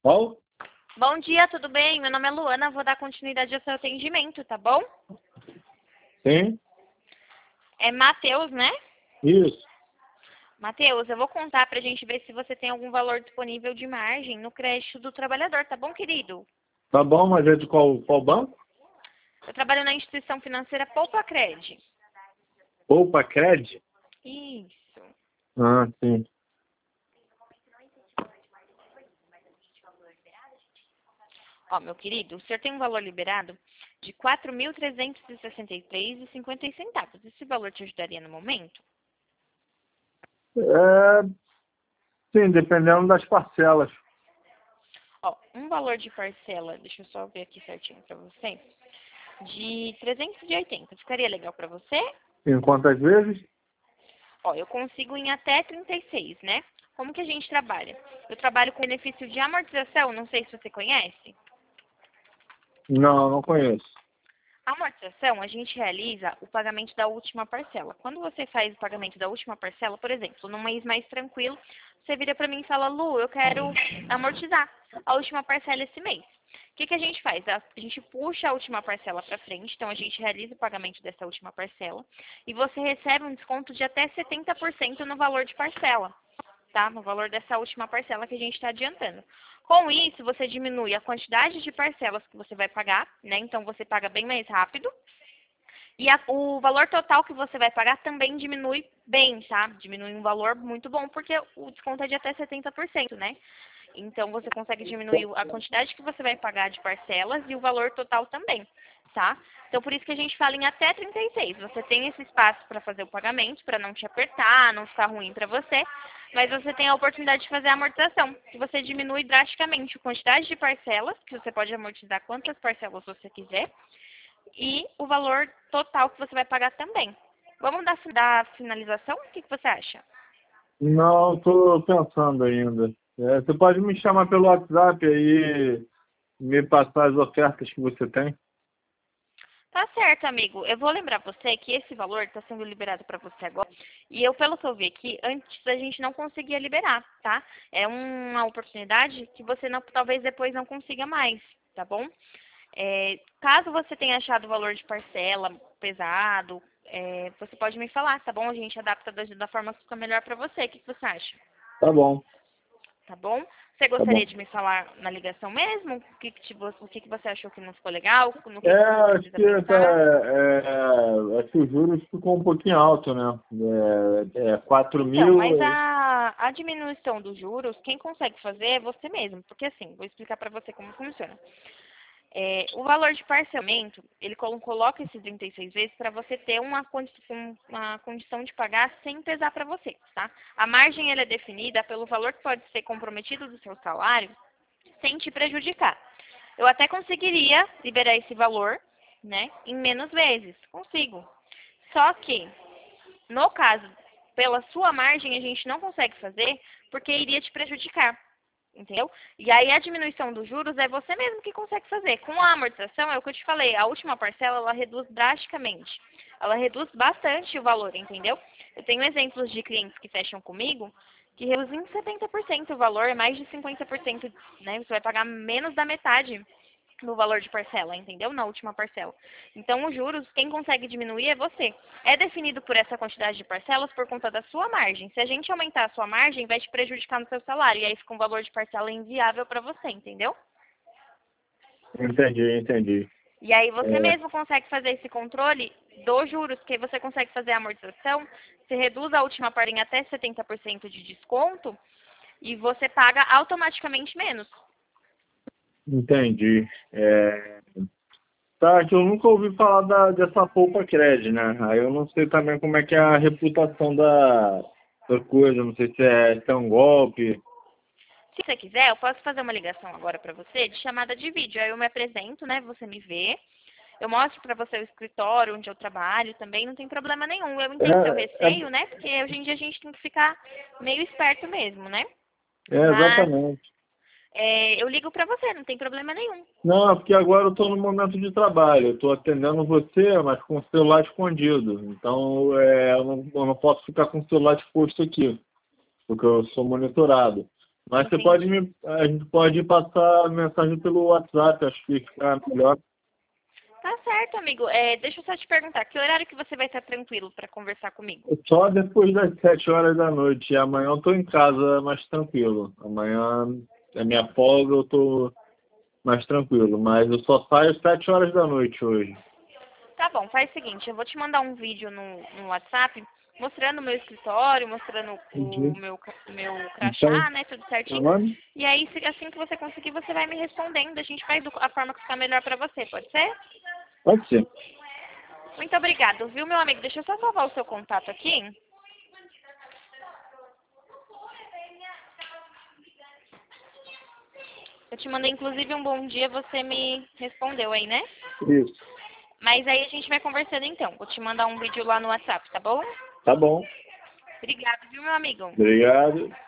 Qual? Bom dia, tudo bem? Meu nome é Luana, vou dar continuidade ao seu atendimento, tá bom? Sim? É Matheus, né? Isso. Matheus, eu vou contar pra gente ver se você tem algum valor disponível de margem no crédito do trabalhador, tá bom, querido? Tá bom, mas é de qual banco? Eu trabalho na instituição financeira Poupa Cred. Poupa Cred? Isso. Ah, sim. Ó, meu querido, o senhor tem um valor liberado de R$ 4.363,50. Esse valor te ajudaria no momento? É, sim, dependendo das parcelas. Ó, um valor de parcela, deixa eu só ver aqui certinho pra você, de 380. Ficaria legal pra você? Em quantas vezes? Ó, eu consigo em até 36, né? Como que a gente trabalha? Eu trabalho com benefício de amortização, não sei se você conhece. Não, não conheço. A amortização, a gente realiza o pagamento da última parcela. Quando você faz o pagamento da última parcela, por exemplo, num mês mais tranquilo, você vira para mim e fala, Lu, eu quero amortizar a última parcela esse mês. O que a gente faz? A gente puxa a última parcela para frente, então a gente realiza o pagamento dessa última parcela e você recebe um desconto de até 70% no valor de parcela, tá? No valor dessa última parcela que a gente está adiantando. Com isso, você diminui a quantidade de parcelas que você vai pagar, né? Então, você paga bem mais rápido. E o valor total que você vai pagar também diminui bem, tá? Diminui um valor muito bom, porque o desconto é de até 70%, né? Então, você consegue diminuir a quantidade que você vai pagar de parcelas e o valor total também, tá? Então, por isso que a gente fala em até 36. Você tem esse espaço para fazer o pagamento, para não te apertar, não ficar ruim para você, mas você tem a oportunidade de fazer a amortização, que você diminui drasticamente a quantidade de parcelas, que você pode amortizar quantas parcelas você quiser, e o valor total que você vai pagar também. Vamos dar finalização? O que você acha? Não, estou pensando ainda. Você pode me chamar pelo WhatsApp aí, me passar as ofertas que você tem? Tá certo, amigo. Eu vou lembrar você que esse valor está sendo liberado para você agora. E eu, pelo que eu vi aqui, antes a gente não conseguia liberar, tá? É uma oportunidade que você não, talvez depois não consiga mais, tá bom? Caso você tenha achado o valor de parcela pesado, você pode me falar, tá bom? A gente adapta da forma que fica melhor para você. O que você acha? Tá bom, Tá bom? Você tá bom. gostaria de me falar na ligação mesmo? O que você achou que não ficou legal? No que você Acho precisa que, pensar? acho que os juros ficou um pouquinho alto, né? 4 Então, mil. mas a diminuição dos juros, quem consegue fazer é você mesmo. Porque assim, vou explicar para você como funciona. O valor de parcelamento, ele coloca esses 36 vezes para você ter uma condição de pagar sem pesar para você, tá? A margem ela é definida pelo valor que pode ser comprometido do seu salário sem te prejudicar. Eu até conseguiria liberar esse valor, né, em menos vezes. Consigo. Só que, no caso, pela sua margem, a gente não consegue fazer porque iria te prejudicar. Entendeu? E aí a diminuição dos juros é você mesmo que consegue fazer. Com a amortização, é o que eu te falei, a última parcela ela reduz drasticamente. Ela reduz bastante o valor, entendeu? Eu tenho exemplos de clientes que fecham comigo que reduzem em 70% o valor, é mais de 50%, né? Você vai pagar menos da metade no valor de parcela, entendeu? Na última parcela. Então, os juros, quem consegue diminuir é você. É definido por essa quantidade de parcelas por conta da sua margem. Se a gente aumentar a sua margem, vai te prejudicar no seu salário. E aí fica um valor de parcela inviável para você, entendeu? Entendi. E aí você É, mesmo consegue fazer esse controle dos juros, que você consegue fazer a amortização, você reduz a última parte em até 70% de desconto e você paga automaticamente menos. entendi. Tá, que eu nunca ouvi falar dessa Poupa Cred, né? Aí eu não sei também como é que é a reputação da coisa, não sei se é um golpe. Se você quiser, eu posso fazer uma ligação agora para você de chamada de vídeo. Aí eu me apresento, né? Você me vê. Eu mostro para você o escritório onde eu trabalho também, não tem problema nenhum. Eu entendo seu É, receio, né? Porque hoje em dia a gente tem que ficar meio esperto mesmo, né? Mas exatamente. eu ligo para você, não tem problema nenhum. Não, é porque agora eu estou no momento de trabalho. Eu estou atendendo você, mas com o celular escondido. Então, eu não posso ficar com o celular exposto aqui, porque eu sou monitorado. Mas você Entendi. a gente pode passar mensagem pelo WhatsApp, acho que fica melhor. Tá certo, amigo. Deixa eu só te perguntar, que horário que você vai estar tranquilo para conversar comigo? Só depois das 7 horas da noite. E amanhã eu tô em casa mais tranquilo. Amanhã é minha folga, eu tô mais tranquilo. Mas eu só saio às 7 horas da noite hoje. Tá bom, faz o seguinte, eu vou te mandar um vídeo no WhatsApp mostrando o meu escritório, mostrando o Entendi. meu Então, crachá, né, tudo certinho. mano, E aí, assim que você conseguir, você vai me respondendo. A gente faz a forma que ficar melhor pra você, pode ser? pode ser. Muito obrigado, viu, meu amigo? Deixa eu só salvar o seu contato aqui. Eu te mandei, inclusive, um bom dia, você me respondeu aí, né? Isso. Mas aí a gente vai conversando então. Vou te mandar um vídeo lá no WhatsApp, tá bom? Tá bom. Obrigado, viu, meu amigo? Obrigado.